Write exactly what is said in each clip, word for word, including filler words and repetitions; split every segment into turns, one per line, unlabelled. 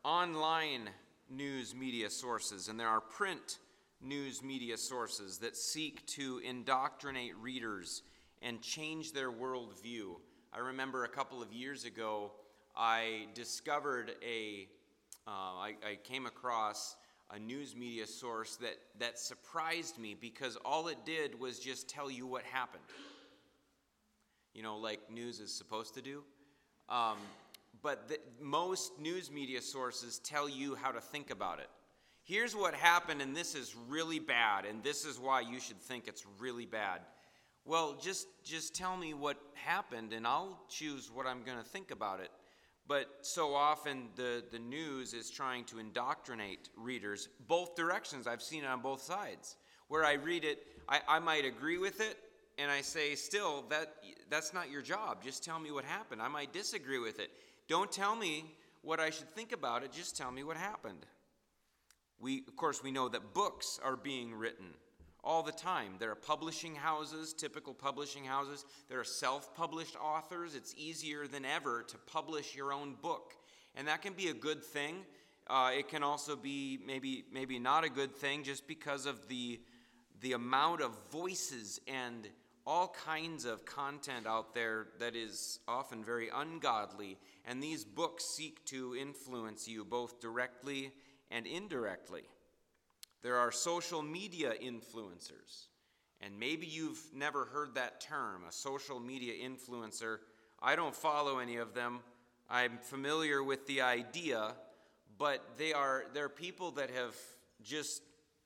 online news media sources and there are print news media sources that seek to indoctrinate readers and change their worldview. I remember a couple of years ago, I discovered a, uh, I, I came across a news media source that, that surprised me because all it did was just tell you what happened. You know, like news is supposed to do. Um, but the, most news media sources tell you how to think about it. Here's what happened, and this is really bad, and this is why you should think it's really bad. Well, just just tell me what happened, and I'll choose what I'm going to think about it. But so often the, the news is trying to indoctrinate readers both directions. I've seen it on both sides. Where I read it, I, I might agree with it, and I say, still, that that's not your job. Just tell me what happened. I might disagree with it. Don't tell me what I should think about it. Just tell me what happened. We, of course, we know that books are being written all the time. There are publishing houses, typical publishing houses. There are self-published authors. It's easier than ever to publish your own book. And that can be a good thing. Uh, it can also be maybe maybe not a good thing just because of the, the amount of voices and all kinds of content out there that is often very ungodly. And these books seek to influence you both directly and indirectly. There are social media influencers, and maybe you've never heard that term, a social media influencer. I don't follow any of them. I'm familiar with the idea, but they are they're people that have just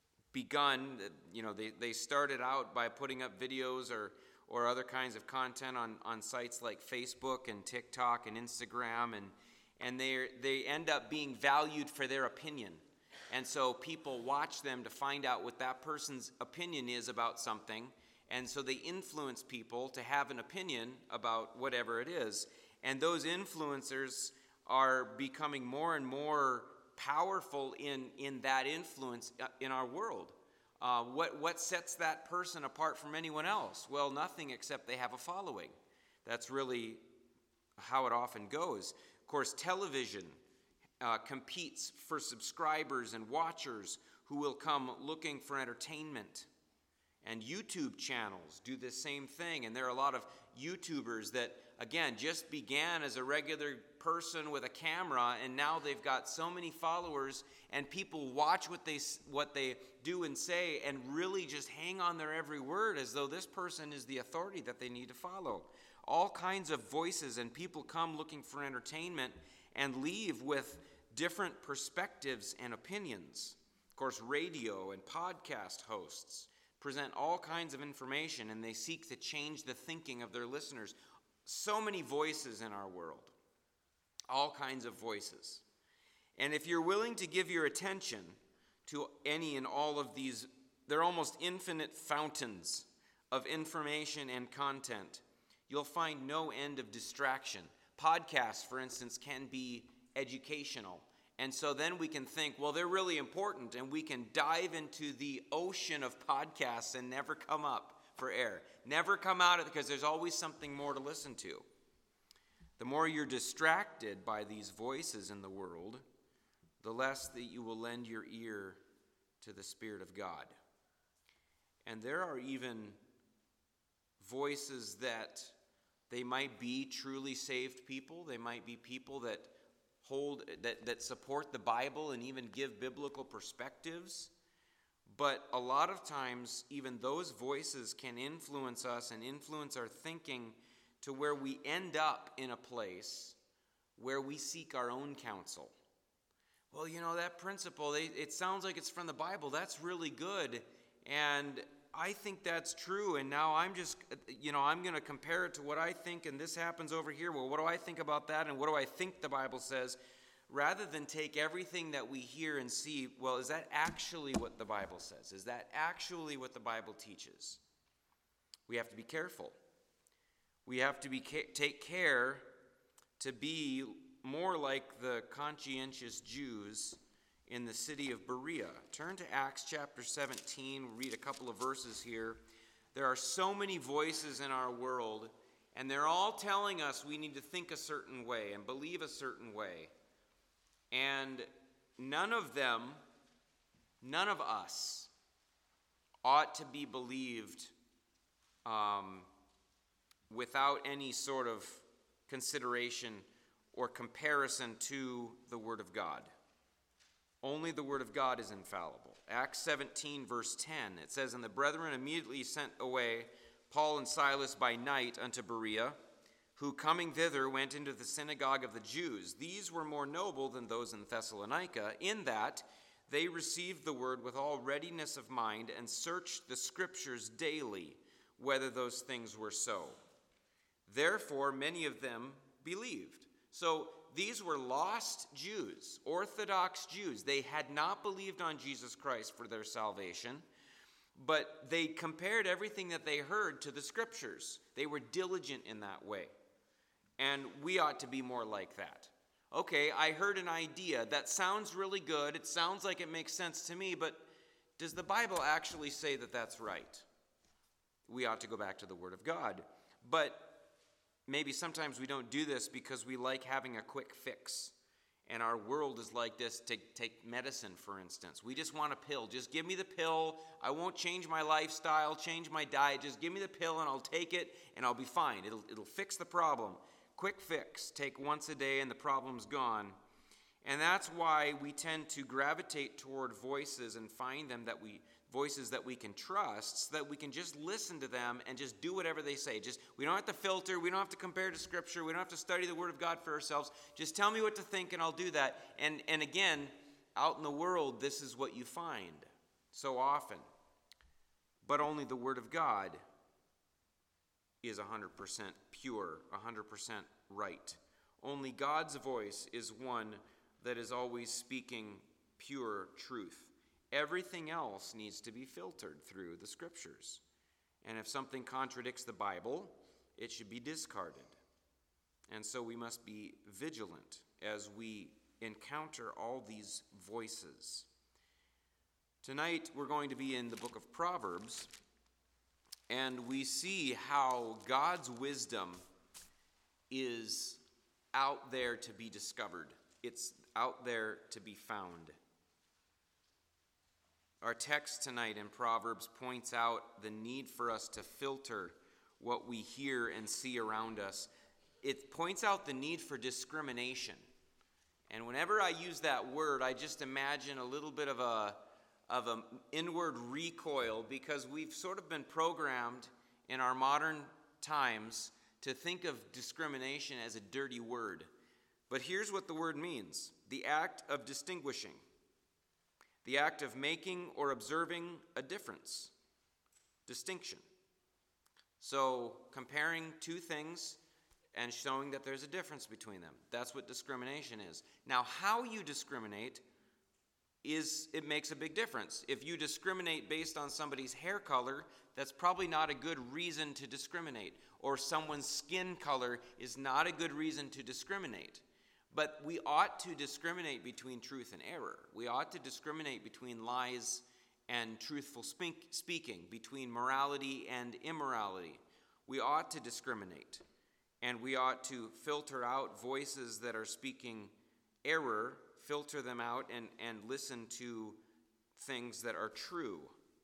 begun, you know, they, they started out by putting up videos or or other kinds of content on, on sites like Facebook and TikTok and Instagram, and and they they end up being valued for their opinion. And so people watch them to find out what that person's opinion is about something, and so they influence people to have an opinion about whatever it is. And those influencers are becoming more and more powerful in, in that influence in our world. Uh, what, what sets that person apart from anyone else? Well, nothing except they have a following. That's really how it often goes. Of course, television uh, competes for subscribers and watchers who will come looking for entertainment. And YouTube channels do the same thing. And there are a lot of YouTubers that, again, just began as a regular person with a camera, and now they've got so many followers, and people watch what they what they do and say and really just hang on their every word as though this person is the authority that they need to follow. All kinds of voices, and people come looking for entertainment and leave with different perspectives and opinions. Of course, radio and podcast hosts present all kinds of information, and they seek to change the thinking of their listeners. So many voices in our world, all kinds of voices. And if you're willing to give your attention to any and all of these, they're almost infinite fountains of information and content, you'll find no end of distraction. Podcasts, for instance, can be educational. And so then we can think, well, they're really important, and we can dive into the ocean of podcasts and never come up for air. Never come out of it, because there's always something more to listen to. The more you're distracted by these voices in the world, the less that you will lend your ear to the Spirit of God. And there are even voices that they might be truly saved people. They might be people that hold that, that support the Bible and even give biblical perspectives. But a lot of times, even those voices can influence us and influence our thinking to where we end up in a place where we seek our own counsel. Well, you know, that principle, they, it sounds like it's from the Bible. That's really good. And I think that's true. And now I'm just, you know, I'm going to compare it to what I think, and this happens over here. Well, what do I think about that? And what do I think the Bible says? Rather than take everything that we hear and see, well, is that actually what the Bible says? Is that actually what the Bible teaches? We have to be careful. We have to be take care to be more like the conscientious Jews in the city of Berea. Turn to Acts chapter seventeen. We'll read a couple of verses here. There are so many voices in our world, and they're all telling us we need to think a certain way and believe a certain way. And none of them, none of us, ought to be believed um, without any sort of consideration or comparison to the Word of God. Only the Word of God is infallible. Acts seventeen, verse ten, it says, "And the brethren immediately sent away Paul and Silas by night unto Berea, who coming thither went into the synagogue of the Jews. These were more noble than those in Thessalonica, in that they received the word with all readiness of mind and searched the Scriptures daily, whether those things were so. Therefore many of them believed." So these were lost Jews, Orthodox Jews. They had not believed on Jesus Christ for their salvation, but they compared everything that they heard to the Scriptures. They were diligent in that way. And we ought to be more like that. Okay, I heard an idea. That sounds really good. It sounds like it makes sense to me, but does the Bible actually say that that's right? We ought to go back to the Word of God. But maybe sometimes we don't do this because we like having a quick fix. And our world is like this. Take, take medicine, for instance. We just want a pill. Just give me the pill. I won't change my lifestyle, change my diet. Just give me the pill and I'll take it and I'll be fine. It'll, it'll fix the problem. Quick fix. Take once a day and the problem's gone. And that's why we tend to gravitate toward voices and find them that we voices that we can trust, so that we can just listen to them and just do whatever they say. Just we don't have to filter, we don't have to compare to Scripture, we don't have to study the Word of God for ourselves. Just tell me what to think and I'll do that. And and again, out in the world, this is what you find so often. But only the Word of God is one hundred percent pure, one hundred percent right. Only God's voice is one that is always speaking pure truth. Everything else needs to be filtered through the Scriptures. And if something contradicts the Bible, it should be discarded. And so we must be vigilant as we encounter all these voices. Tonight we're going to be in the book of Proverbs, and we see how God's wisdom is out there to be discovered. It's out there to be found. Our text tonight in Proverbs points out the need for us to filter what we hear and see around us. It points out the need for discrimination. And whenever I use that word, I just imagine a little bit of a of an inward recoil, because we've sort of been programmed in our modern times to think of discrimination as a dirty word. But here's what the word means: the act of distinguishing, the act of making or observing a difference, distinction. So comparing two things and showing that there's a difference between them. That's what discrimination is. Now, how you discriminate is, it makes a big difference. If you discriminate based on somebody's hair color, that's probably not a good reason to discriminate. Or someone's skin color is not a good reason to discriminate. But we ought to discriminate between truth and error. We ought to discriminate between lies and truthful speak, speaking, between morality and immorality. We ought to discriminate. And we ought to filter out voices that are speaking error, filter them out, and, and listen to things that are true.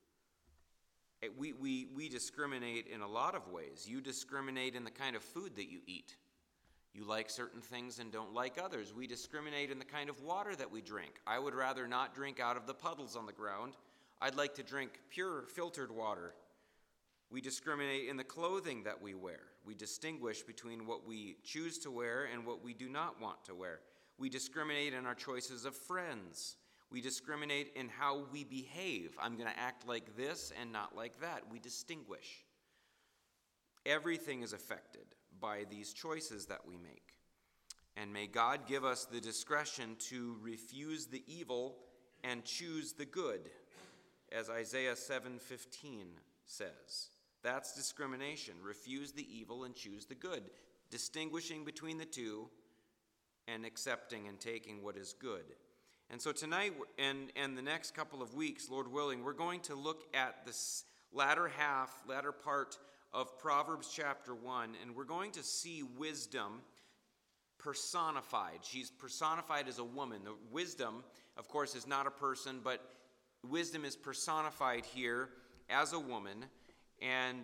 We, we, we discriminate in a lot of ways. You discriminate in the kind of food that you eat. You like certain things and don't like others. We discriminate in the kind of water that we drink. I would rather not drink out of the puddles on the ground. I'd like to drink pure, filtered water. We discriminate in the clothing that we wear. We distinguish between what we choose to wear and what we do not want to wear. We discriminate in our choices of friends. We discriminate in how we behave. I'm going to act like this and not like that. We distinguish. Everything is affected by these choices that we make. And may God give us the discretion to refuse the evil and choose the good, as Isaiah seven fifteen says. That's discrimination. Refuse the evil and choose the good, distinguishing between the two and accepting and taking what is good. And so tonight and, and the next couple of weeks, Lord willing, we're going to look at this latter half, latter part of Proverbs chapter one, and we're going to see wisdom personified. She's personified as a woman. The wisdom, of course, is not a person, but wisdom is personified here as a woman, and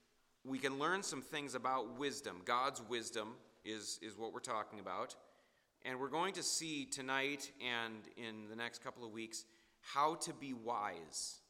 we can learn some things about wisdom. God's wisdom is, is what we're talking about. And we're going to see tonight and in the next couple of weeks how to be wise.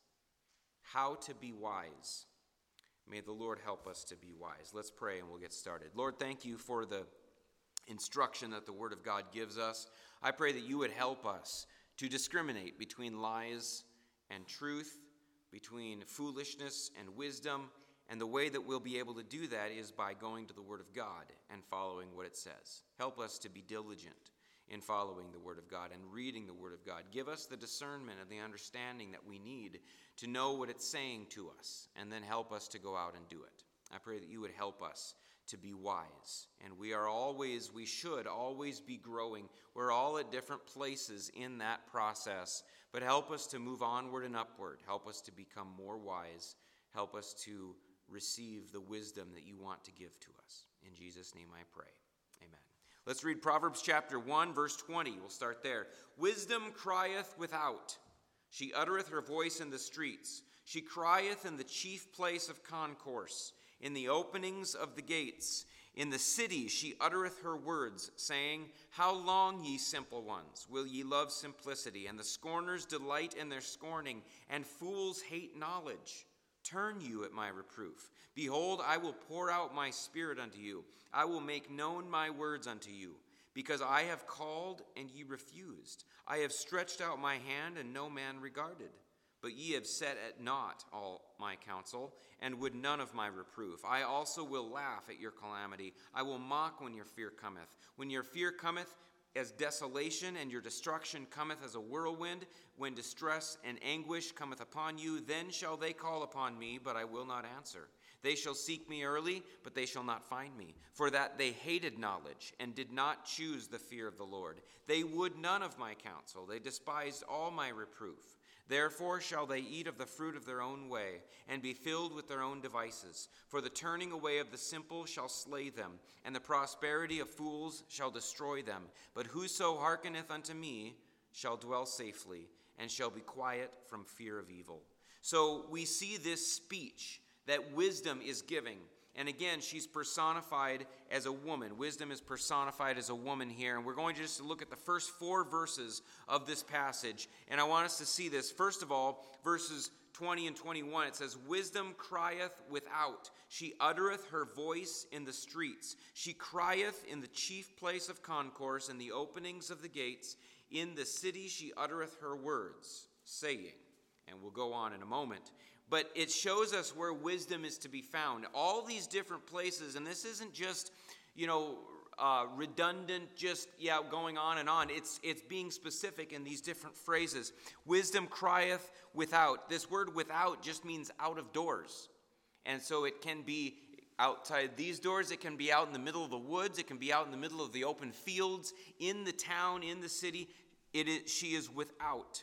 How to be wise. May the Lord help us to be wise. Let's pray and we'll get started. Lord, thank you for the instruction that the Word of God gives us. I pray that you would help us to discriminate between lies and truth, between foolishness and wisdom. And the way that we'll be able to do that is by going to the Word of God and following what it says. Help us to be diligent in following the Word of God and reading the Word of God. Give us the discernment and the understanding that we need to know what it's saying to us, and then help us to go out and do it. I pray that you would help us to be wise. And we are always, we should always be growing. We're all at different places in that process, but help us to move onward and upward. Help us to become more wise. Help us to receive the wisdom that you want to give to us. In Jesus' name I pray. Amen. Let's read Proverbs chapter one, verse twenty. We'll start there. Wisdom crieth without. She uttereth her voice in the streets. She crieth in the chief place of concourse, in the openings of the gates. In the city she uttereth her words, saying, How long, ye simple ones, will ye love simplicity? And the scorners delight in their scorning, and fools hate knowledge. Turn you at my reproof. Behold, I will pour out my spirit unto you. I will make known my words unto you. Because I have called, and ye refused. I have stretched out my hand, and no man regarded. But ye have set at naught all my counsel, and would none of my reproof. I also will laugh at your calamity. I will mock when your fear cometh. When your fear cometh as desolation, and your destruction cometh as a whirlwind, when distress and anguish cometh upon you, then shall they call upon me, but I will not answer. They shall seek me early, but they shall not find me. For that they hated knowledge, and did not choose the fear of the Lord. They would none of my counsel. They despised all my reproof. Therefore shall they eat of the fruit of their own way, and be filled with their own devices. For the turning away of the simple shall slay them, and the prosperity of fools shall destroy them. But whoso hearkeneth unto me shall dwell safely, and shall be quiet from fear of evil. So we see this speech that wisdom is giving. And again, she's personified as a woman. Wisdom is personified as a woman here. And we're going to just look at the first four verses of this passage. And I want us to see this. First of all, verses twenty and twenty-one, it says, Wisdom crieth without. She uttereth her voice in the streets. She crieth in the chief place of concourse, in the openings of the gates. In the city she uttereth her words, saying. And we'll go on in a moment. But it shows us where wisdom is to be found. All these different places, and this isn't just, you know, uh, redundant, just, yeah, going on and on. It's, it's being specific in these different phrases. Wisdom crieth without. This word without just means out of doors. And so it can be outside these doors. It can be out in the middle of the woods. It can be out in the middle of the open fields, in the town, in the city. It is, she is without.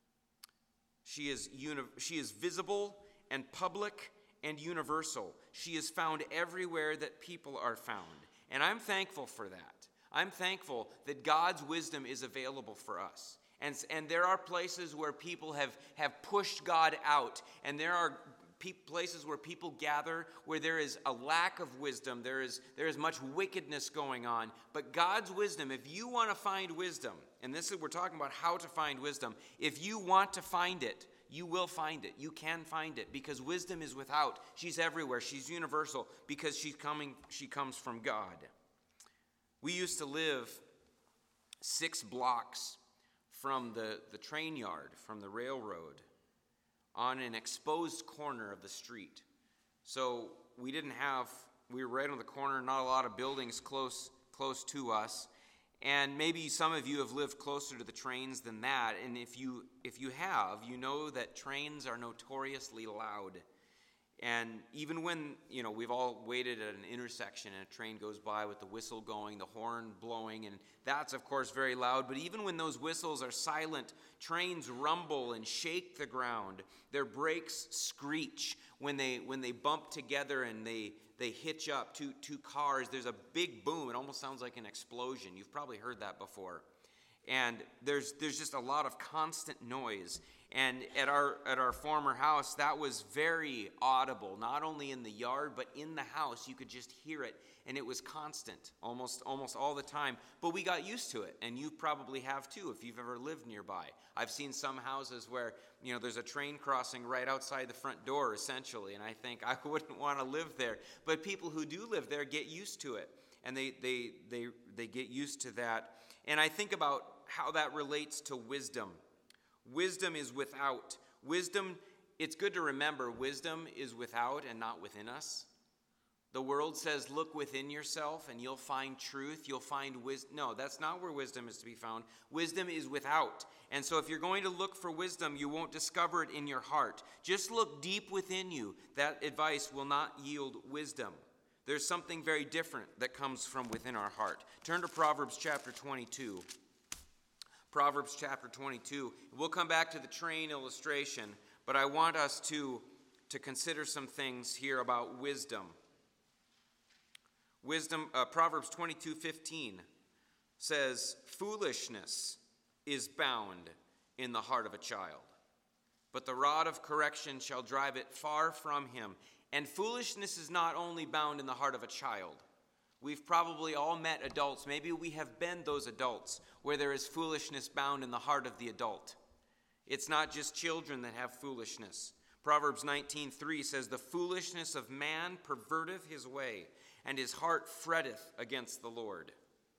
She is, uni- she is visible and public and universal. She is found everywhere that people are found. And I'm thankful for that. I'm thankful that God's wisdom is available for us. And, and there are places where people have, have pushed God out. And there are pe- places where people gather where there is a lack of wisdom. There is, there is much wickedness going on. But God's wisdom, if you want to find wisdom, and this is, we're talking about how to find wisdom. If you want to find it, you will find it. You can find it because wisdom is without. She's everywhere. She's universal because she's coming. She comes from God. We used to live six blocks from the, the train yard, from the railroad, on an exposed corner of the street. So we didn't have, we were right on the corner, not a lot of buildings close, close to us. And maybe some of you have lived closer to the trains than that. And if you if you have, you know that trains are notoriously loud. And even when, you know, we've all waited at an intersection and a train goes by with the whistle going, the horn blowing, and that's, of course, very loud. But even when those whistles are silent, trains rumble and shake the ground. Their brakes screech when they when they bump together and they, they hitch up two, two cars. There's a big boom. It almost sounds like an explosion. You've probably heard that before. And there's there's just a lot of constant noise. And at our at our former house, that was very audible, not only in the yard, but in the house. You could just hear it, and it was constant, almost almost all the time. But we got used to it, and you probably have too if you've ever lived nearby. I've seen some houses where, you know, there's a train crossing right outside the front door, essentially, and I think I wouldn't want to live there. But people who do live there get used to it, and they they they they get used to that. And I think about how that relates to wisdom. Wisdom is without. Wisdom, it's good to remember, wisdom is without and not within us. The world says, look within yourself and you'll find truth, you'll find wisdom. No, that's not where wisdom is to be found. Wisdom is without. And so if you're going to look for wisdom, you won't discover it in your heart. Just look deep within you. That advice will not yield wisdom. There's something very different that comes from within our heart. Turn to Proverbs chapter twenty-two. Proverbs chapter twenty-two. We'll come back to the train illustration, but I want us to, to consider some things here about wisdom. Wisdom, uh, Proverbs twenty-two fifteen says, foolishness is bound in the heart of a child, but the rod of correction shall drive it far from him. And foolishness is not only bound in the heart of a child. We've probably all met adults, maybe we have been those adults, where there is foolishness bound in the heart of the adult. It's not just children that have foolishness. Proverbs nineteen three says, the foolishness of man perverteth his way, and his heart fretteth against the Lord.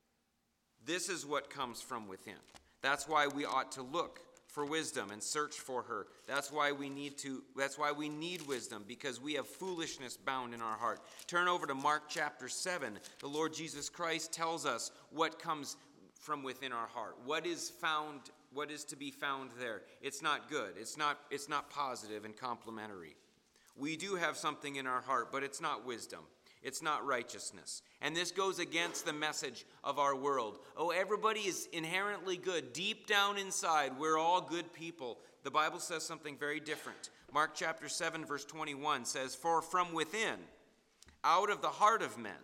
This is what comes from within. That's why we ought to look for wisdom and search for her. That's why we need to, that's why we need wisdom, because we have foolishness bound in our heart. Turn over to Mark chapter seven. The Lord Jesus Christ tells us what comes from within our heart. What is found, what is to be found there? It's not good. It's not, it's not positive and complimentary. We do have something in our heart, but it's not wisdom. It's not righteousness. And this goes against the message of our world. Oh, everybody is inherently good. Deep down inside, we're all good people. The Bible says something very different. Mark chapter seven, verse twenty-one says, for from within, out of the heart of men,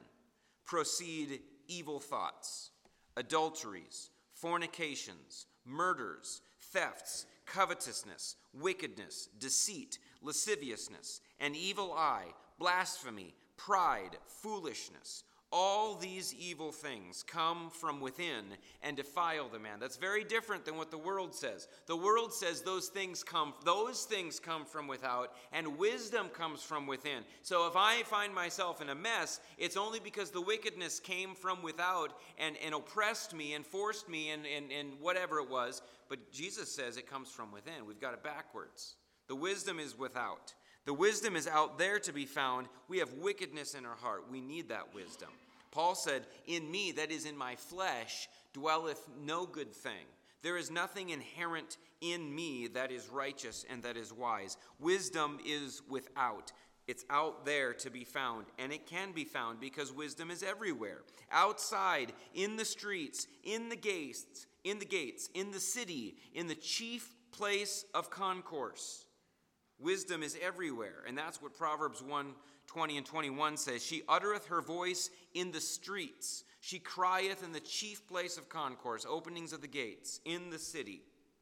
proceed evil thoughts, adulteries, fornications, murders, thefts, covetousness, wickedness, deceit, lasciviousness, an evil eye, blasphemy, pride, foolishness. All these evil things come from within and defile the man. That's very different than what the world says. The world says those things come, those things come from without, and wisdom comes from within. So if I find myself in a mess, it's only because the wickedness came from without and, and oppressed me and forced me and, and, and whatever it was. But Jesus says it comes from within. We've got it backwards. The wisdom is without. The wisdom is out there to be found. We have wickedness in our heart. We need that wisdom. Paul said, in me, that is in my flesh, dwelleth no good thing. There is nothing inherent in me that is righteous and that is wise. Wisdom is without. It's out there to be found, and it can be found because wisdom is everywhere. Outside, in the streets, in the gates, in the gates, in the city, in the chief place of concourse. Wisdom is everywhere, and that's what Proverbs one, twenty and twenty-one says. She uttereth her voice in the streets. She crieth in the chief place of concourse, openings of the gates, in the city.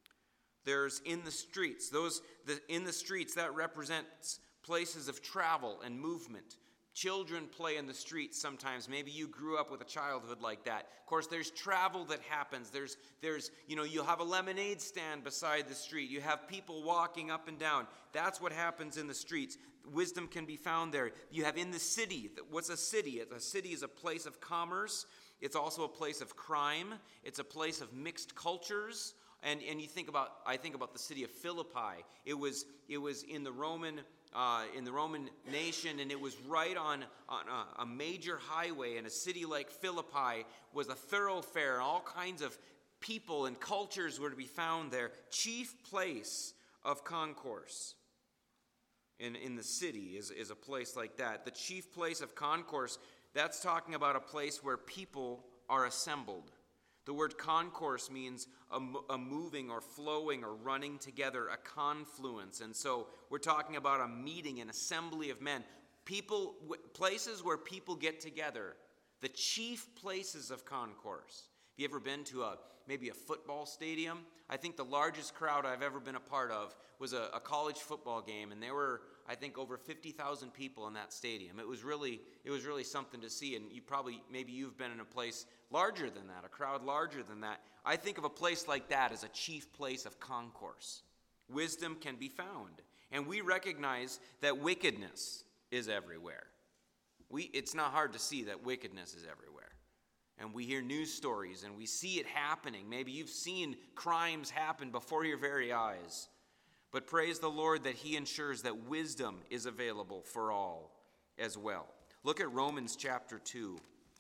There's in the streets. Those the, in the streets, that represents places of travel and movement. Children play in the streets sometimes. Maybe you grew up with a childhood like that. Of course, there's travel that happens. There's, there's, you know, you'll have a lemonade stand beside the street. You have people walking up and down. That's what happens in the streets. Wisdom can be found there. You have in the city. What's a city? A city is a place of commerce. It's also a place of crime. It's a place of mixed cultures. And, and you think about, I think about the city of Philippi. It was, it was in the Roman Uh, in the Roman nation, and it was right on, on a, a major highway, and a city like Philippi was a thoroughfare, and all kinds of people and cultures were to be found there. Chief place of concourse. in, in the city is, is a place like that. The chief place of concourse, that's talking about a place where people are assembled. The word concourse means a, a moving or flowing or running together, a confluence. And so we're talking about a meeting, an assembly of men. People, places where people get together, the chief places of concourse. Have you ever been to a maybe a football stadium? I think the largest crowd I've ever been a part of was a, a college football game, and there were, I think, over fifty thousand people in that stadium. It was really, it was really something to see, and you probably, maybe you've been in a place larger than that, a crowd larger than that. I think of a place like that as a chief place of concourse. Wisdom can be found, and we recognize that wickedness is everywhere. We, it's not hard to see that wickedness is everywhere. And we hear news stories and we see it happening. Maybe you've seen crimes happen before your very eyes. But praise the Lord that he ensures that wisdom is available for all as well. Look at Romans chapter two.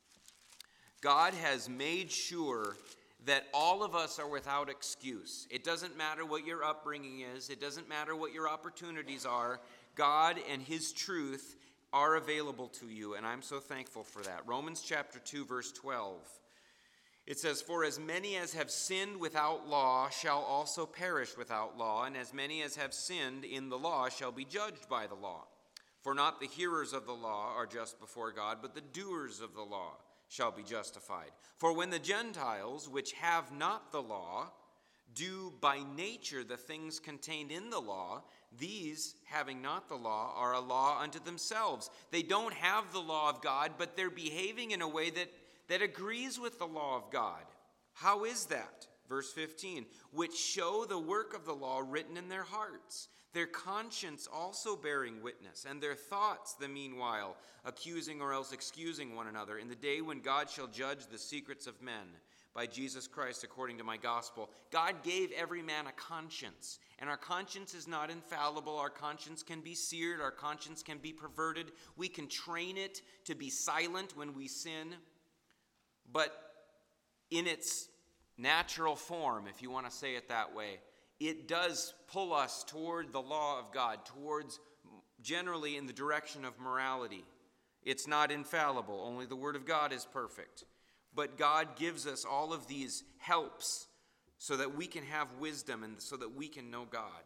God has made sure that all of us are without excuse. It doesn't matter what your upbringing is. It doesn't matter what your opportunities are. God and his truth are available to you, and I'm so thankful for that. Romans chapter two, verse twelve. It says, "For as many as have sinned without law shall also perish without law, and as many as have sinned in the law shall be judged by the law. For not the hearers of the law are just before God, but the doers of the law shall be justified. For when the Gentiles, which have not the law, do by nature the things contained in the law, these, having not the law, are a law unto themselves." They don't have the law of God, but they're behaving in a way that, that agrees with the law of God. How is that? Verse fifteen, "Which show the work of the law written in their hearts, their conscience also bearing witness, and their thoughts the meanwhile accusing or else excusing one another, in the day when God shall judge the secrets of men by Jesus Christ according to my gospel." God gave every man a conscience, and our conscience is not infallible. Our conscience can be seared. Our conscience can be perverted. We can train it to be silent when we sin. But in its natural form, if you want to say it that way, it does pull us toward the law of God, towards generally in the direction of morality. It's not infallible. Only the Word of God is perfect. But God gives us all of these helps so that we can have wisdom and so that we can know God.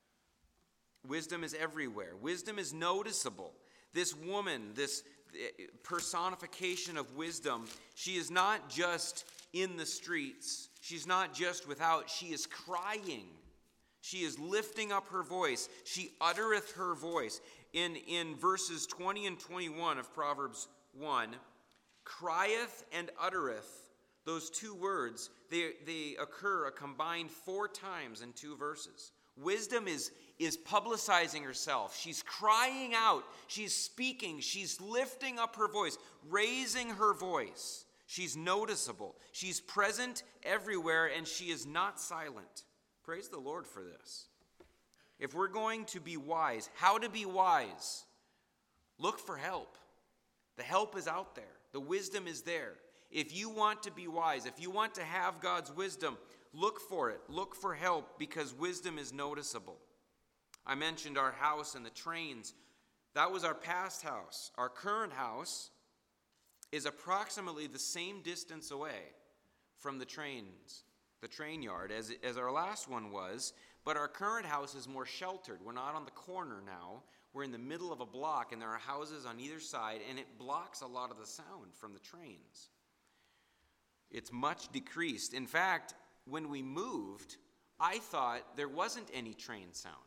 Wisdom is everywhere. Wisdom is noticeable. This woman, this personification of wisdom, she is not just in the streets. She's not just without. She is crying. She is lifting up her voice. She uttereth her voice. In, in verses twenty and twenty-one of Proverbs one, crieth and uttereth, those two words, they, they occur a combined four times in two verses. Wisdom is, is publicizing herself. She's crying out. She's speaking. She's lifting up her voice, raising her voice. She's noticeable. She's present everywhere, and she is not silent. Praise the Lord for this. If we're going to be wise, how to be wise? Look for help. The help is out there. The wisdom is there. If you want to be wise, if you want to have God's wisdom, look for it. Look for help, because wisdom is noticeable. I mentioned our house and the trains. That was our past house. Our current house is approximately the same distance away from the trains, the train yard, as, as our last one was. But our current house is more sheltered. We're not on the corner now. We're in the middle of a block, and there are houses on either side, and it blocks a lot of the sound from the trains. It's much decreased. In fact, when we moved, I thought there wasn't any train sound.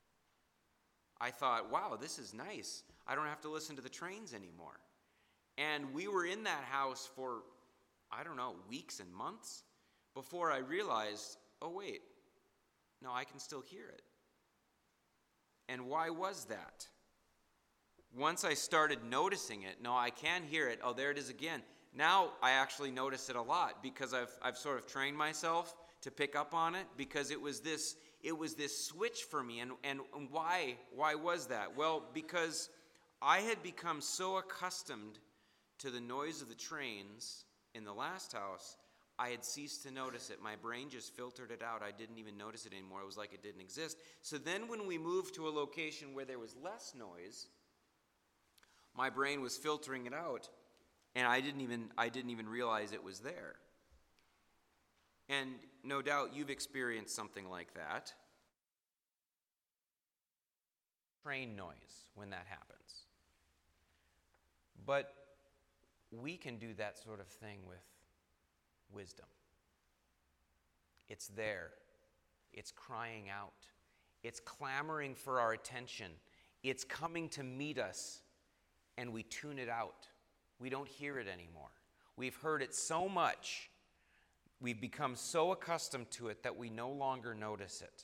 I thought, wow, this is nice. I don't have to listen to the trains anymore. And we were in that house for, I don't know, weeks and months before I realized, oh, wait, no, I can still hear it. And why was that? Once I started noticing it, no, I can hear it. Oh, there it is again. Now I actually notice it a lot, because I've I've sort of trained myself to pick up on it, because it was this it was this switch for me. And, and, and why why was that? Well, because I had become so accustomed to the noise of the trains in the last house, I had ceased to notice it. My brain just filtered it out. I didn't even notice it anymore. It was like it didn't exist. So then when we moved to a location where there was less noise, my brain was filtering it out, and I didn't even I didn't even realize it was there. And no doubt you've experienced something like that. Train noise when that happens. But we can do that sort of thing with wisdom. It's there. It's crying out. It's clamoring for our attention. It's coming to meet us, and we tune it out. We don't hear it anymore. We've heard it so much, we've become so accustomed to it that we no longer notice it.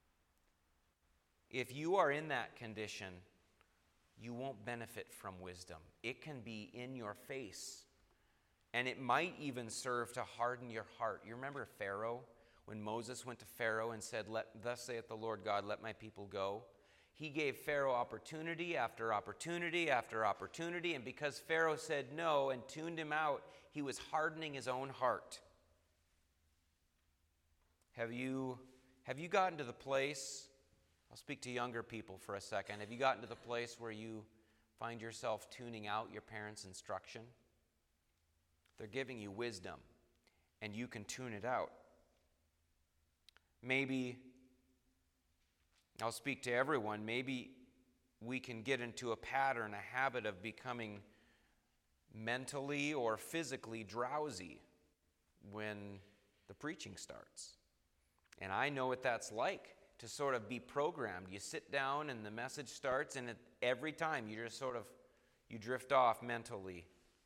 If you are in that condition, you won't benefit from wisdom. It can be in your face. And it might even serve to harden your heart. You remember Pharaoh? When Moses went to Pharaoh and said, "Let, thus saith the Lord God, let my people go." He gave Pharaoh opportunity after opportunity after opportunity. And because Pharaoh said no and tuned him out, he was hardening his own heart. Have you, have you gotten to the place, I'll speak to younger people for a second, have you gotten to the place where you find yourself tuning out your parents' instruction? They're giving you wisdom, and you can tune it out. Maybe, I'll speak to everyone, maybe we can get into a pattern, a habit of becoming mentally or physically drowsy when the preaching starts. And I know what that's like, to sort of be programmed. You sit down and the message starts, and it, every time you just sort of, you drift off mentally.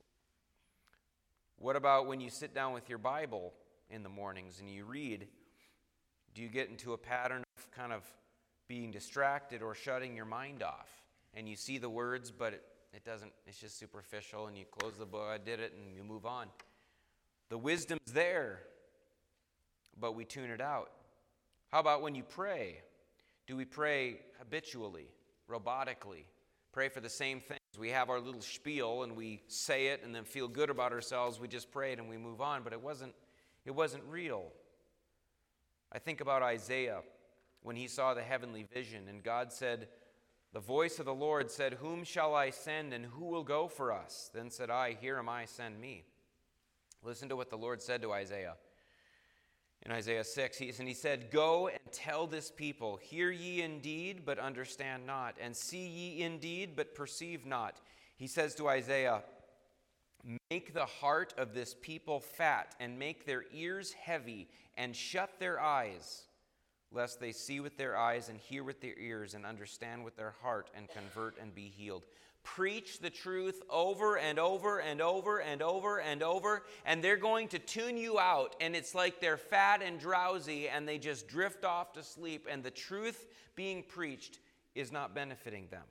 What about when you sit down with your Bible in the mornings and you read? Do you get into a pattern of kind of being distracted or shutting your mind off? And you see the words, but it, it doesn't, it's just superficial, and you close the book, I did it, and you move on. The wisdom's there, but we tune it out. How about when you pray? Do we pray habitually, robotically? Pray for the same things. We have our little spiel and we say it and then feel good about ourselves. We just prayed and we move on, but it wasn't, it wasn't real. I think about Isaiah when he saw the heavenly vision, and God said, "The voice of the Lord said, 'Whom shall I send, and who will go for us?' Then said I, 'Here am I, send me.'" Listen to what the Lord said to Isaiah. In Isaiah six, he, and he said, "Go and tell this people, hear ye indeed, but understand not, and see ye indeed, but perceive not." He says to Isaiah, "Make the heart of this people fat, and make their ears heavy, and shut their eyes, lest they see with their eyes, and hear with their ears, and understand with their heart, and convert and be healed." Preach the truth over and over and over and over and over, and they're going to tune you out, and it's like they're fat and drowsy, and they just drift off to sleep, and the truth being preached is not benefiting them.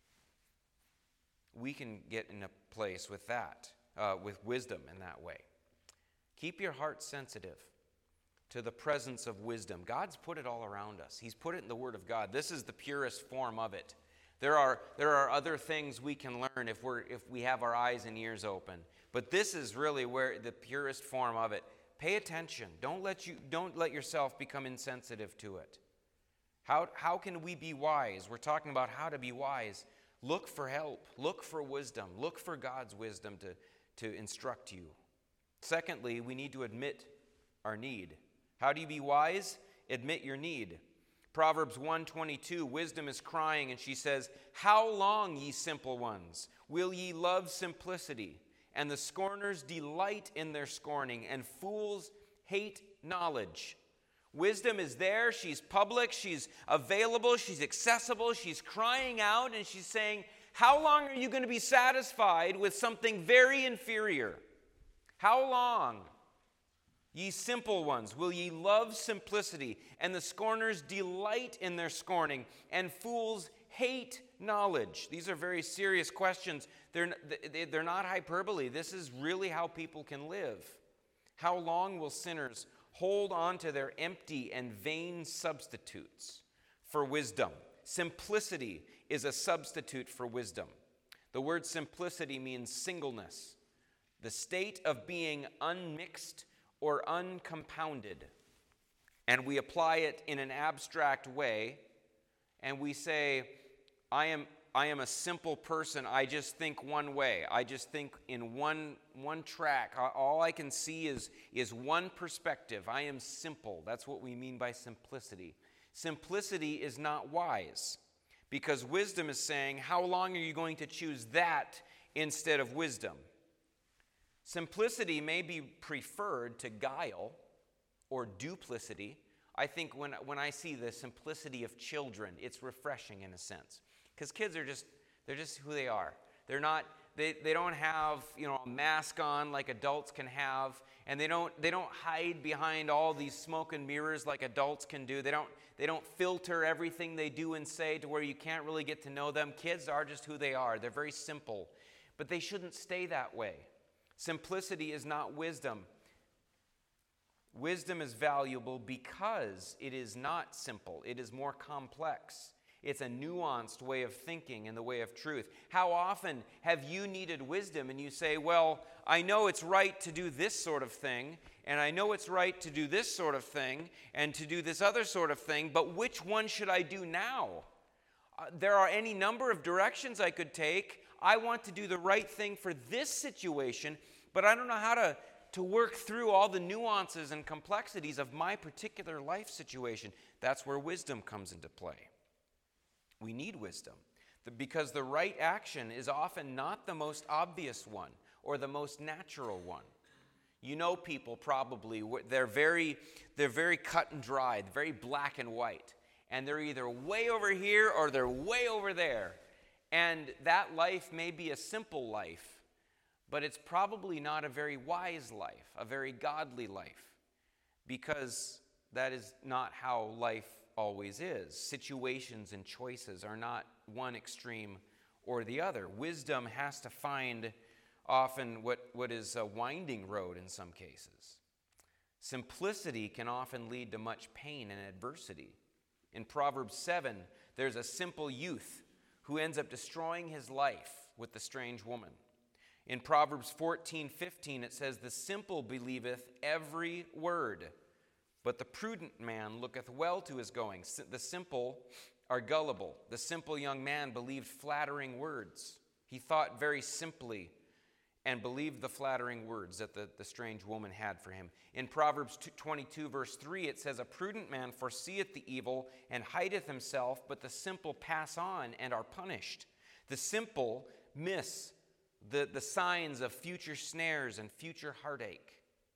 We can get in a place with that, uh, with wisdom in that way. Keep your heart sensitive to the presence of wisdom. God's put it all around us. He's put it in the Word of God. This is the purest form of it. There are, there are other things we can learn if, we're, if we have our eyes and ears open. But this is really where the purest form of it. Pay attention. Don't let, you, don't let yourself become insensitive to it. How, how can we be wise? We're talking about how to be wise. Look for help. Look for wisdom. Look for God's wisdom to, to instruct you. Secondly, we need to admit our need. How do you be wise? Admit your need. Proverbs one twenty-two, wisdom is crying, and she says, "How long, ye simple ones, will ye love simplicity? And the scorners delight in their scorning, and fools hate knowledge." Wisdom is there. She's public. She's available. She's accessible. She's crying out, and she's saying, how long are you going to be satisfied with something very inferior? How long? Ye simple ones, will ye love simplicity? And the scorners delight in their scorning, and fools hate knowledge. These are very serious questions. They're, they're not hyperbole. This is really how people can live. How long will sinners hold on to their empty and vain substitutes for wisdom? Simplicity is a substitute for wisdom. The word simplicity means singleness, the state of being unmixed or uncompounded, and we apply it in an abstract way, and we say, I am I am a simple person. I just think one way. I just think in one one track. All I can see is, is one perspective. I am simple. That's what we mean by simplicity. Simplicity is not wise, because wisdom is saying, how long are you going to choose that instead of wisdom? Simplicity may be preferred to guile or duplicity. I think when, when I see the simplicity of children, it's refreshing in a sense. Because kids are just, they're just who they are. They're not, they, they don't have, you know, a mask on like adults can have, and they don't, they don't hide behind all these smoke and mirrors like adults can do. They don't, they don't filter everything they do and say to where you can't really get to know them. Kids are just who they are. They're very simple, but they shouldn't stay that way. Simplicity is not wisdom. Wisdom is valuable because it is not simple. It is more complex. It's a nuanced way of thinking in the way of truth. How often have you needed wisdom and you say, well, I know it's right to do this sort of thing, and I know it's right to do this sort of thing, and to do this other sort of thing, but which one should I do now? Uh, there are any number of directions I could take. I want to do the right thing for this situation, but I don't know how to, to work through all the nuances and complexities of my particular life situation. That's where wisdom comes into play. We need wisdom because the right action is often not the most obvious one or the most natural one. You know people probably, they're very, they're very cut and dried, very black and white. And they're either way over here or they're way over there. And that life may be a simple life, but it's probably not a very wise life, a very godly life, because that is not how life always is. Situations and choices are not one extreme or the other. Wisdom has to find often what, what is a winding road in some cases. Simplicity can often lead to much pain and adversity. In Proverbs seven, there's a simple youth who ends up destroying his life with the strange woman. In Proverbs fourteen fifteen, it says, the simple believeth every word, but the prudent man looketh well to his going. The simple are gullible. The simple young man believed flattering words. He thought very simply and believed the flattering words that the, the strange woman had for him. In Proverbs twenty-two, verse three, it says, a prudent man foreseeth the evil and hideth himself, but the simple pass on and are punished. The simple miss the, the signs of future snares and future heartache.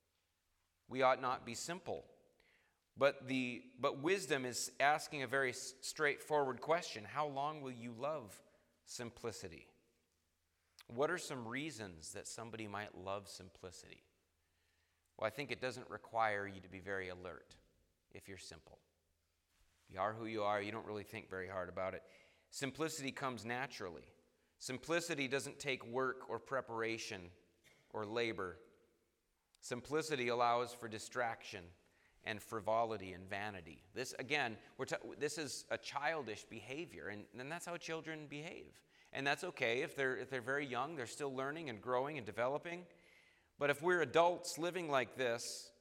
We ought not be simple. But the but wisdom is asking a very straightforward question. How long will you love simplicity? What are some reasons that somebody might love simplicity? Well, I think it doesn't require you to be very alert if you're simple. You are who you are. You don't really think very hard about it. Simplicity comes naturally. Simplicity doesn't take work or preparation or labor. Simplicity allows for distraction and frivolity and vanity. This, again, we're ta- this is a childish behavior, and, and that's how children behave. And that's okay if they're, if they're very young, they're still learning and growing and developing. But if we're adults living like this,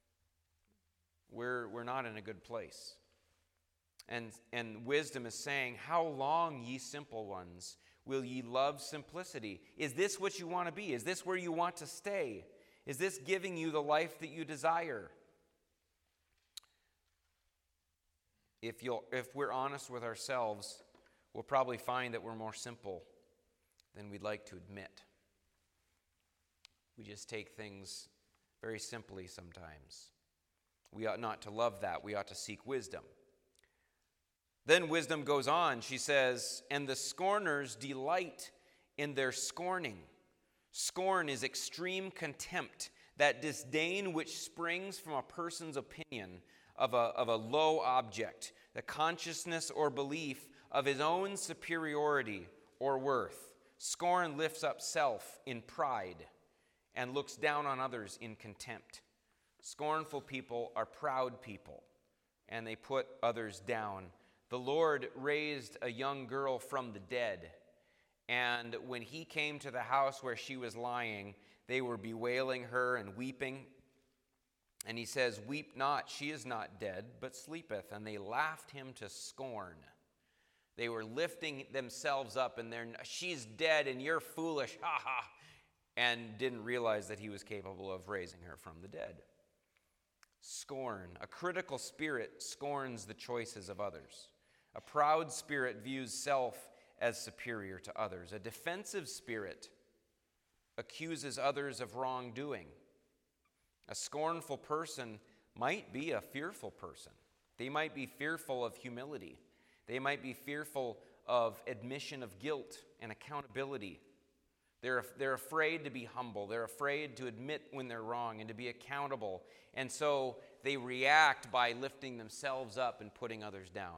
we're, we're not in a good place. And, and wisdom is saying, how long, ye simple ones, will ye love simplicity? Is this what you want to be? Is this where you want to stay? Is this giving you the life that you desire? If, you'll, if we're honest with ourselves, we'll probably find that we're more simple than we'd like to admit. We just take things very simply sometimes. We ought not to love that. We ought to seek wisdom. Then wisdom goes on. She says, and the scorners delight in their scorning. Scorn is extreme contempt, that disdain which springs from a person's opinion of a, of a low object, the consciousness or belief of his own superiority or worth. Scorn lifts up self in pride and looks down on others in contempt. Scornful people are proud people, and they put others down. The Lord raised a young girl from the dead, and when he came to the house where she was lying, they were bewailing her and weeping. And he says, "Weep not, she is not dead, but sleepeth." And they laughed him to scorn. They were lifting themselves up, and they're, "She's dead, and you're foolish, ha ha," and didn't realize that he was capable of raising her from the dead. Scorn. A critical spirit scorns the choices of others. A proud spirit views self as superior to others. A defensive spirit accuses others of wrongdoing. A scornful person might be a fearful person. They might be fearful of humility. They might be fearful of admission of guilt and accountability. They're, they're afraid to be humble. They're afraid to admit when they're wrong and to be accountable. And so they react by lifting themselves up and putting others down.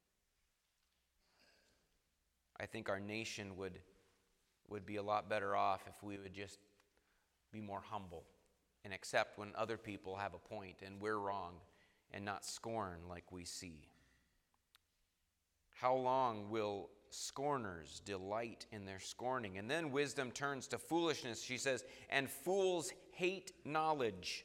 I think our nation would, would be a lot better off if we would just be more humble and accept when other people have a point and we're wrong, and not scorn like we see. How long will scorners delight in their scorning? And then wisdom turns to foolishness. She says, "And fools hate knowledge."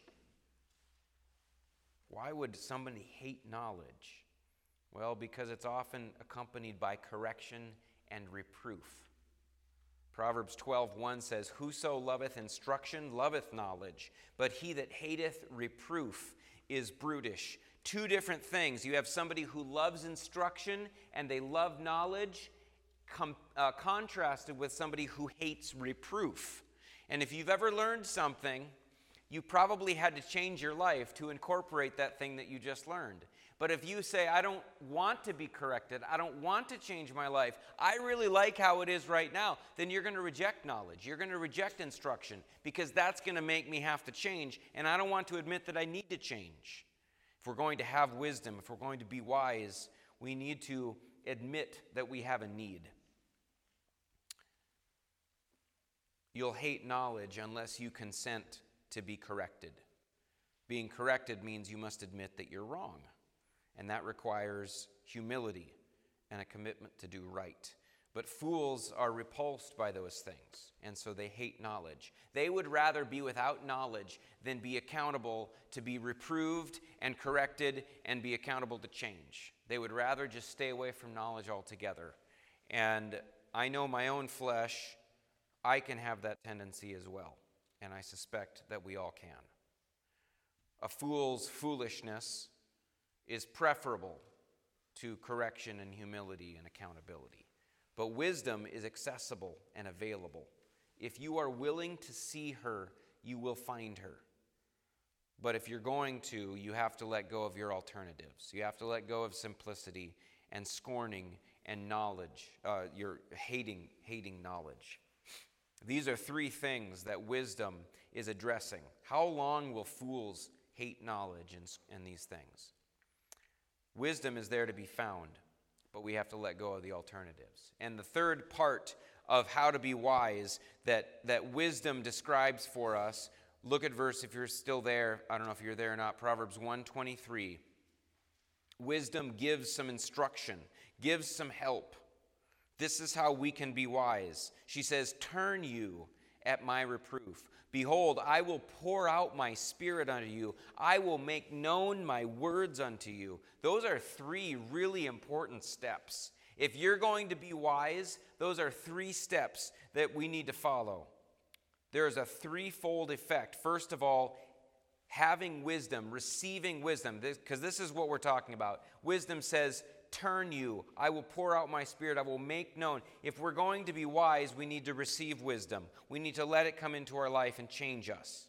Why would somebody hate knowledge? Well, because it's often accompanied by correction and reproof. Proverbs twelve one says, "Whoso loveth instruction loveth knowledge, but he that hateth reproof is brutish." Two different things. You have somebody who loves instruction and they love knowledge, com- uh, contrasted with somebody who hates reproof. And if you've ever learned something, you probably had to change your life to incorporate that thing that you just learned. But if you say, "I don't want to be corrected, I don't want to change my life, I really like how it is right now," then you're going to reject knowledge. You're going to reject instruction, because that's going to make me have to change, and I don't want to admit that I need to change. If we're going to have wisdom, if we're going to be wise, we need to admit that we have a need. You'll hate knowledge unless you consent to be corrected. Being corrected means you must admit that you're wrong. And that requires humility and a commitment to do right. But fools are repulsed by those things, and so they hate knowledge. They would rather be without knowledge than be accountable to be reproved and corrected and be accountable to change. They would rather just stay away from knowledge altogether. And I know my own flesh, I can have that tendency as well, and I suspect that we all can. A fool's foolishness is preferable to correction and humility and accountability. But wisdom is accessible and available. If you are willing to see her, you will find her. But if you're going to, you have to let go of your alternatives. You have to let go of simplicity and scorning and knowledge. Uh, you're hating, hating knowledge. These are three things that wisdom is addressing. How long will fools hate knowledge and, and these things? Wisdom is there to be found, but we have to let go of the alternatives. And the third part of how to be wise that, that wisdom describes for us, look at verse, if you're still there, I don't know if you're there or not, Proverbs one twenty-three. Wisdom gives some instruction, gives some help. This is how we can be wise. She says, "Turn you at my reproof. Behold, I will pour out my spirit unto you. I will make known my words unto you." Those are three really important steps. If you're going to be wise, those are three steps that we need to follow. There is a threefold effect. First of all, having wisdom, receiving wisdom, because this, this is what we're talking about. Wisdom says, "Turn you, I will pour out my spirit, I will make known." If we're going to be wise, we need to receive wisdom. We need to let it come into our life and change us.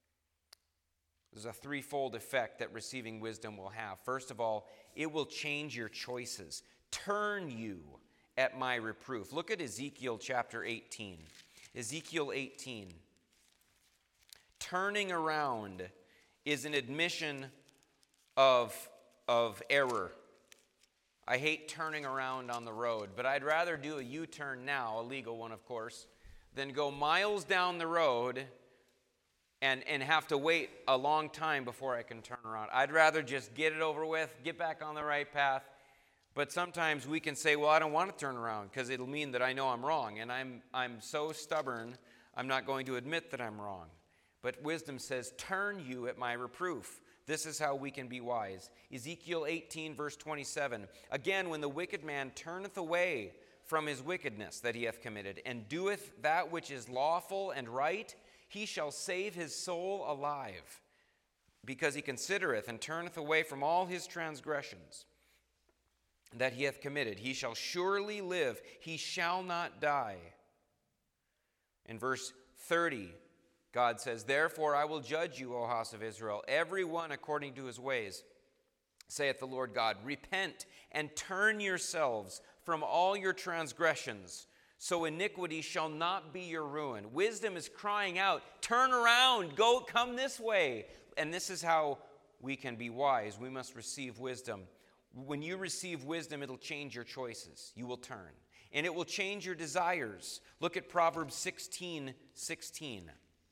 There's a threefold effect that receiving wisdom will have. First of all, it will change your choices. Turn you at my reproof. Look at Ezekiel chapter eighteen. Ezekiel eighteen. Turning around is an admission of, of error. I hate turning around on the road, but I'd rather do a U-turn now, a legal one of course, than go miles down the road and, and have to wait a long time before I can turn around. I'd rather just get it over with, get back on the right path. But sometimes we can say, well, I don't want to turn around because it'll mean that I know I'm wrong. And I'm, I'm so stubborn, I'm not going to admit that I'm wrong. But wisdom says, turn you at my reproof. This is how we can be wise. Ezekiel eighteen, verse twenty-seven. Again, when the wicked man turneth away from his wickedness that he hath committed, and doeth that which is lawful and right, he shall save his soul alive, because he considereth and turneth away from all his transgressions that he hath committed. He shall surely live, he shall not die. In verse thirty, God says, therefore I will judge you, O house of Israel, every one according to his ways, saith the Lord God. Repent and turn yourselves from all your transgressions, so iniquity shall not be your ruin. Wisdom is crying out, turn around, go, come this way. And this is how we can be wise. We must receive wisdom. When you receive wisdom, it'll change your choices. You will turn. And it will change your desires. Look at Proverbs sixteen sixteen.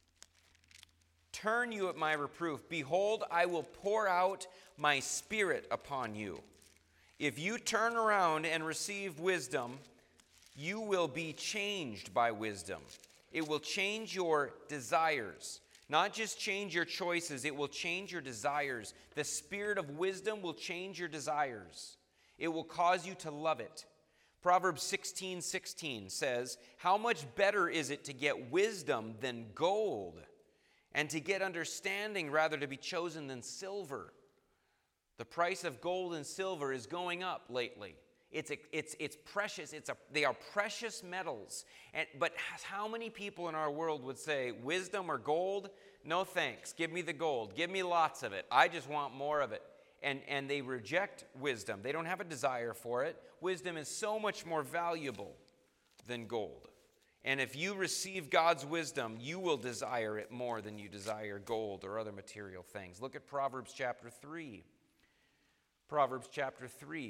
Turn you at my reproof. Behold, I will pour out my spirit upon you. If you turn around and receive wisdom, you will be changed by wisdom. It will change your desires. Not just change your choices, it will change your desires. The spirit of wisdom will change your desires. It will cause you to love it. Proverbs sixteen sixteen says, how much better is it to get wisdom than gold, and to get understanding rather to be chosen than silver? The price of gold and silver is going up lately. It's it's it's precious. It's a they are precious metals. And but how many people in our world would say wisdom or gold? No thanks. Give me the gold. Give me lots of it. I just want more of it. And and they reject wisdom. They don't have a desire for it. Wisdom is so much more valuable than gold. And if you receive God's wisdom, you will desire it more than you desire gold or other material things. Look at Proverbs chapter three. Proverbs chapter three.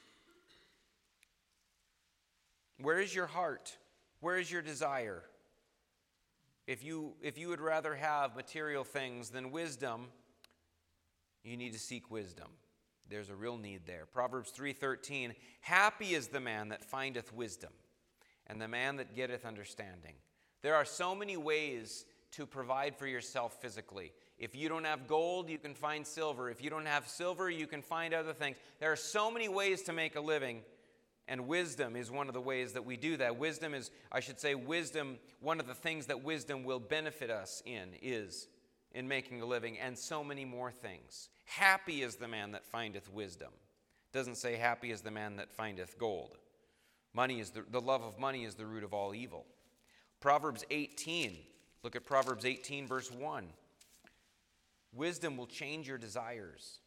Where is your heart? Where is your desire? If you, if you would rather have material things than wisdom, you need to seek wisdom. There's a real need there. Proverbs three thirteen, happy is the man that findeth wisdom, and the man that getteth understanding. There are so many ways to provide for yourself physically. If you don't have gold, you can find silver. If you don't have silver, you can find other things. There are so many ways to make a living, and wisdom is one of the ways that we do that. Wisdom is, I should say, wisdom, one of the things that wisdom will benefit us in is in making a living, and so many more things. Happy is the man that findeth wisdom. It doesn't say happy is the man that findeth gold. Money is the, the love of money is the root of all evil. Proverbs eighteen, look at Proverbs eighteen, verse one. Wisdom will change your desires.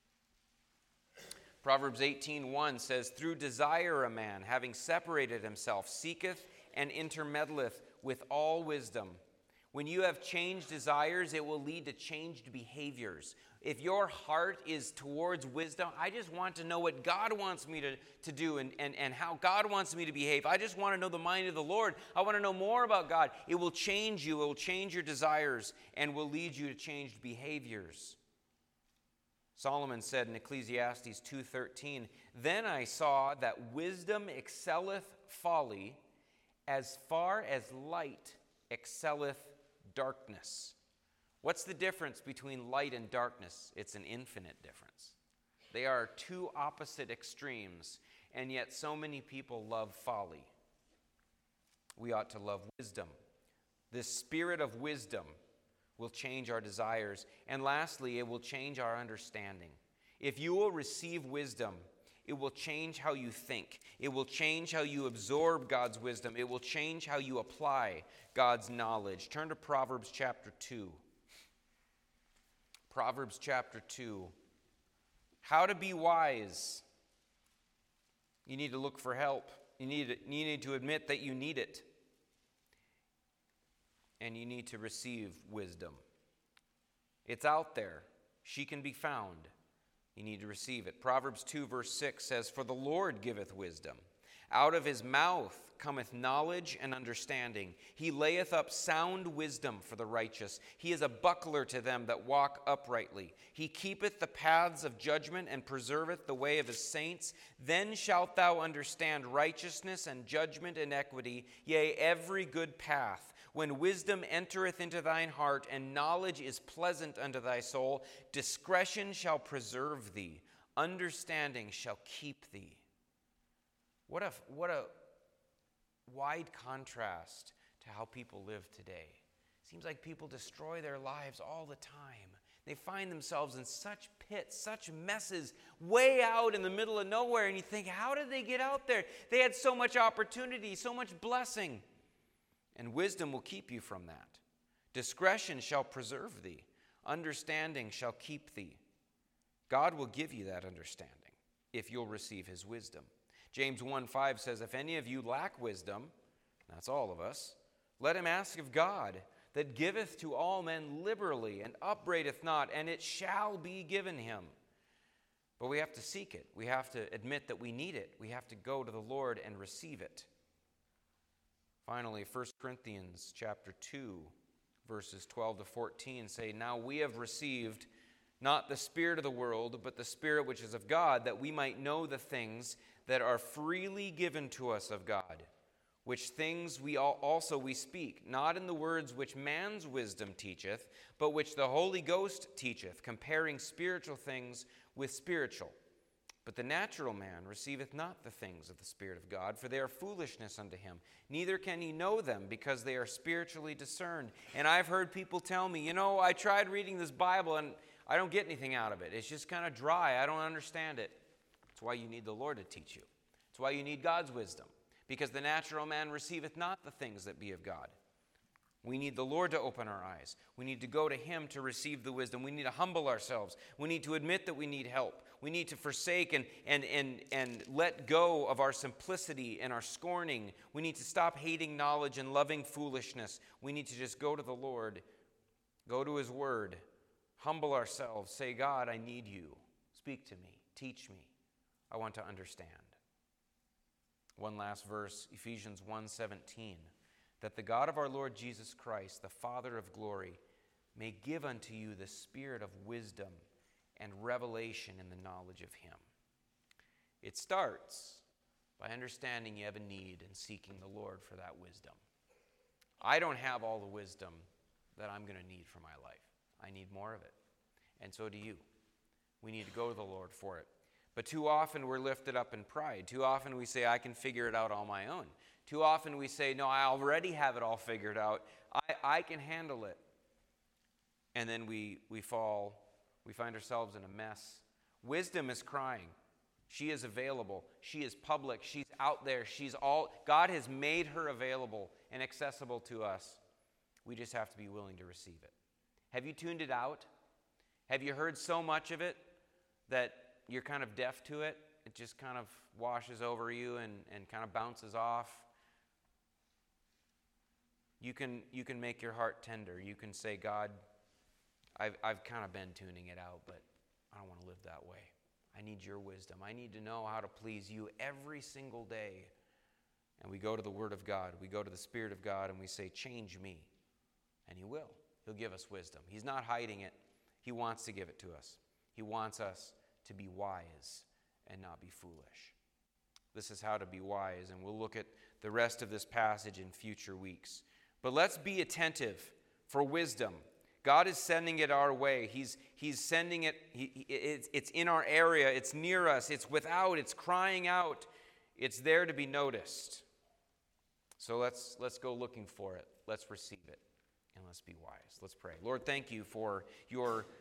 Proverbs eighteen one says, through desire a man, having separated himself, seeketh and intermeddleth with all wisdom. When you have changed desires, it will lead to changed behaviors. If your heart is towards wisdom, I just want to know what God wants me to, to do and, and, and how God wants me to behave. I just want to know the mind of the Lord. I want to know more about God. It will change you. It will change your desires and will lead you to changed behaviors. Solomon said in Ecclesiastes two thirteen, then I saw that wisdom excelleth folly as far as light excelleth darkness. What's the difference between light and darkness? It's an infinite difference. They are two opposite extremes, and yet so many people love folly. We ought to love wisdom. The spirit of wisdom will change our desires. And lastly, it will change our understanding. If you will receive wisdom, it will change how you think. It will change how you absorb God's wisdom. It will change how you apply God's knowledge. Turn to Proverbs chapter two. Proverbs chapter two. How to be wise. You need to look for help. You need, you need to admit that you need it. And you need to receive wisdom. It's out there. She can be found. You need to receive it. Proverbs two verse six says, for the Lord giveth wisdom. Out of his mouth cometh knowledge and understanding. He layeth up sound wisdom for the righteous. He is a buckler to them that walk uprightly. He keepeth the paths of judgment and preserveth the way of his saints. Then shalt thou understand righteousness and judgment and equity, yea, every good path. When wisdom entereth into thine heart, and knowledge is pleasant unto thy soul, discretion shall preserve thee, understanding shall keep thee. What a, what a wide contrast to how people live today. Seems like people destroy their lives all the time. They find themselves in such pits, such messes, way out in the middle of nowhere, and you think, how did they get out there? They had so much opportunity, so much blessing. And wisdom will keep you from that. Discretion shall preserve thee. Understanding shall keep thee. God will give you that understanding if you'll receive his wisdom. James one five says, if any of you lack wisdom, that's all of us, let him ask of God, that giveth to all men liberally and upbraideth not, and it shall be given him. But we have to seek it. We have to admit that we need it. We have to go to the Lord and receive it. Finally, First Corinthians chapter two, verses twelve to fourteen say, now we have received not the spirit of the world, but the Spirit which is of God, that we might know the things that are freely given to us of God, which things we all also we speak, not in the words which man's wisdom teacheth, but which the Holy Ghost teacheth, comparing spiritual things with spiritual. But the natural man receiveth not the things of the Spirit of God, for they are foolishness unto him. Neither can he know them, because they are spiritually discerned. And I've heard people tell me, you know, I tried reading this Bible and I don't get anything out of it. It's just kind of dry. I don't understand it. That's why you need the Lord to teach you. That's why you need God's wisdom. Because the natural man receiveth not the things that be of God. We need the Lord to open our eyes. We need to go to him to receive the wisdom. We need to humble ourselves. We need to admit that we need help. We need to forsake and, and, and, and let go of our simplicity and our scorning. We need to stop hating knowledge and loving foolishness. We need to just go to the Lord, go to his word, humble ourselves, say, God, I need you. Speak to me. Teach me. I want to understand. One last verse, Ephesians one seventeen. That the God of our Lord Jesus Christ, the Father of glory, may give unto you the spirit of wisdom and revelation in the knowledge of him. It starts by understanding you have a need and seeking the Lord for that wisdom. I don't have all the wisdom that I'm going to need for my life. I need more of it. And so do you. We need to go to the Lord for it. But too often we're lifted up in pride. Too often we say, I can figure it out on my own. Too often we say, no, I already have it all figured out. I, I can handle it. And then we, we fall, we find ourselves in a mess. Wisdom is crying. She is available. She is public. She's out there. She's all, God has made her available and accessible to us. We just have to be willing to receive it. Have you tuned it out? Have you heard so much of it that you're kind of deaf to it? It just kind of washes over you and, and kind of bounces off. You can, you can make your heart tender. You can say, God, I've, I've kind of been tuning it out, but I don't want to live that way. I need your wisdom. I need to know how to please you every single day. And we go to the Word of God. We go to the Spirit of God and we say, change me. And he will. He'll give us wisdom. He's not hiding it. He wants to give it to us. He wants us to be wise and not be foolish. This is how to be wise, and we'll look at the rest of this passage in future weeks. But let's be attentive for wisdom. God is sending it our way. He's, he's sending it, he, it's, it's in our area, it's near us, it's without, it's crying out. It's there to be noticed. So let's, let's go looking for it. Let's receive it, and let's be wise. Let's pray. Lord, thank you for your